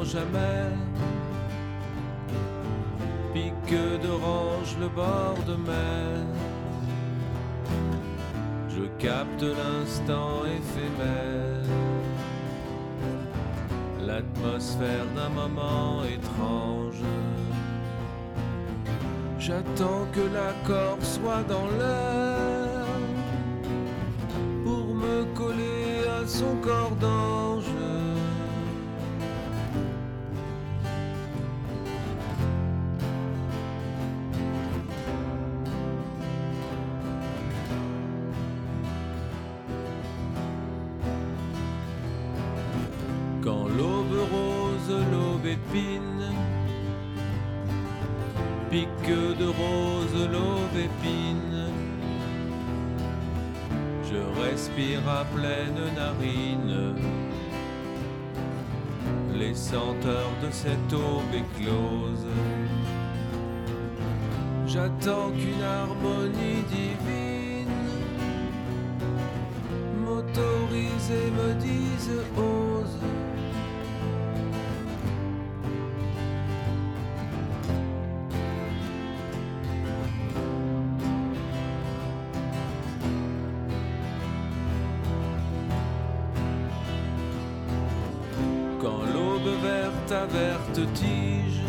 mange amer, pique d'orange le bord de mer. Je capte l'instant éphémère, l'atmosphère d'un moment étrange. J'attends que l'accord soit dans l'air pour me coller à son corps d'ange. Quand l'aube rose, l'aube épine, pique de rose, l'aube épine, je respire à pleine narine les senteurs de cette aube éclose. J'attends qu'une harmonie divine m'autorise et me dise ose. Quand l'aube verte à verte tige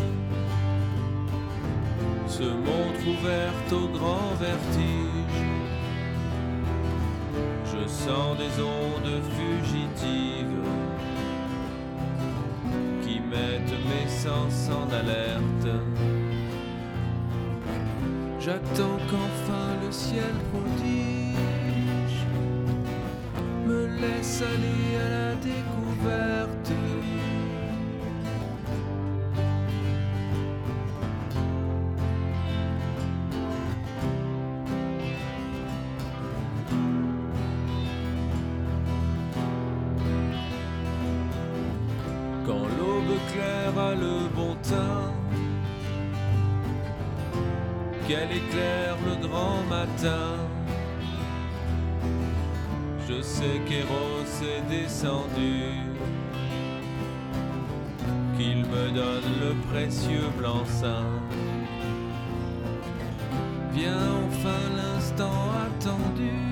se montre ouverte au grand vertige, je sens des ondes fugitives qui mettent mes sens en alerte. J'attends qu'enfin le ciel prodige me laisse aller à la découverte. Quand l'aube claire a le bon teint, qu'elle éclaire le grand matin, je sais qu'Eros est descendu, qu'il me donne le précieux blanc-seing. Vient enfin l'instant attendu,